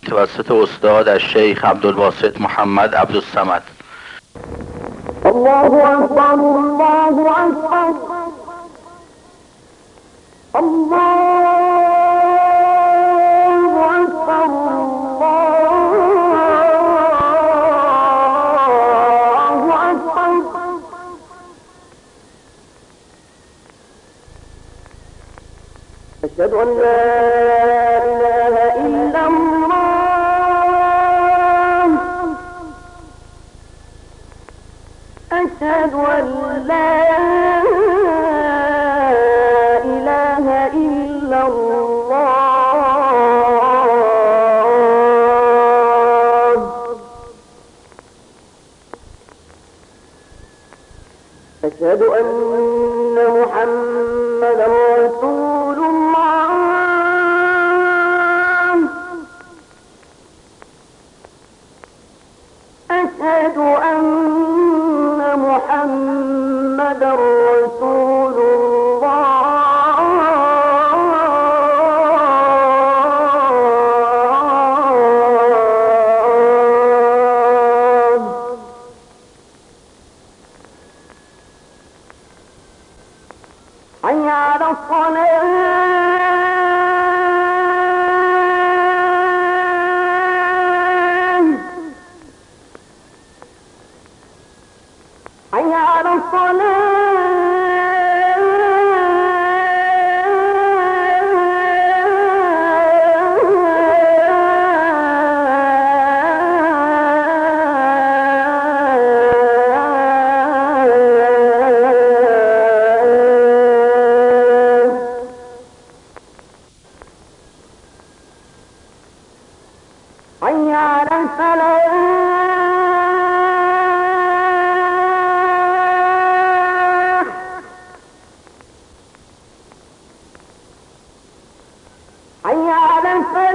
توسط استاد الشیخ عبدالباسط محمد عبدالصمد. الله أكبر الله أكبر الله أكبر الله أكبر. أشهد أن لا إله إلا الله. أشهد أن لا إله إلا الله. أشهد أن محمدا رسول الله. أشهد أن محمدا رسول الله. حي على الصلاة. حي على حي على الفلاح. حي على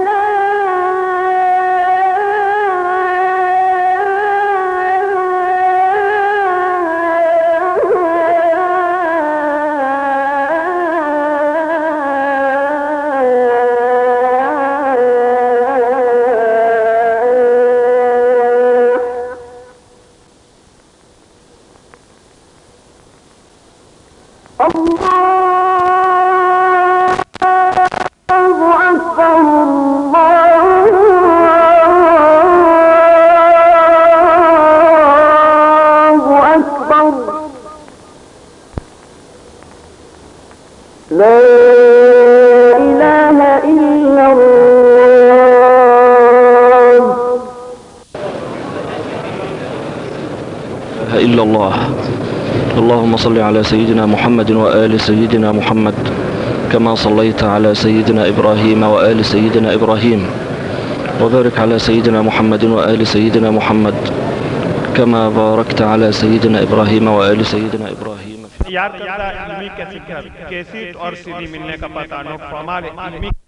لا إله إلا الله. إلا الله. اللهم صل على سيدنا محمد وآل سيدنا محمد كما صليت على سيدنا إبراهيم وآل سيدنا إبراهيم، وبارك على سيدنا محمد وآل سيدنا محمد كما باركت على سيدنا إبراهيم وآل سيدنا إبراهيم. यार इल्मी कैसेट और सीडी मिलने का पता नोट फॉर्मल इल्मी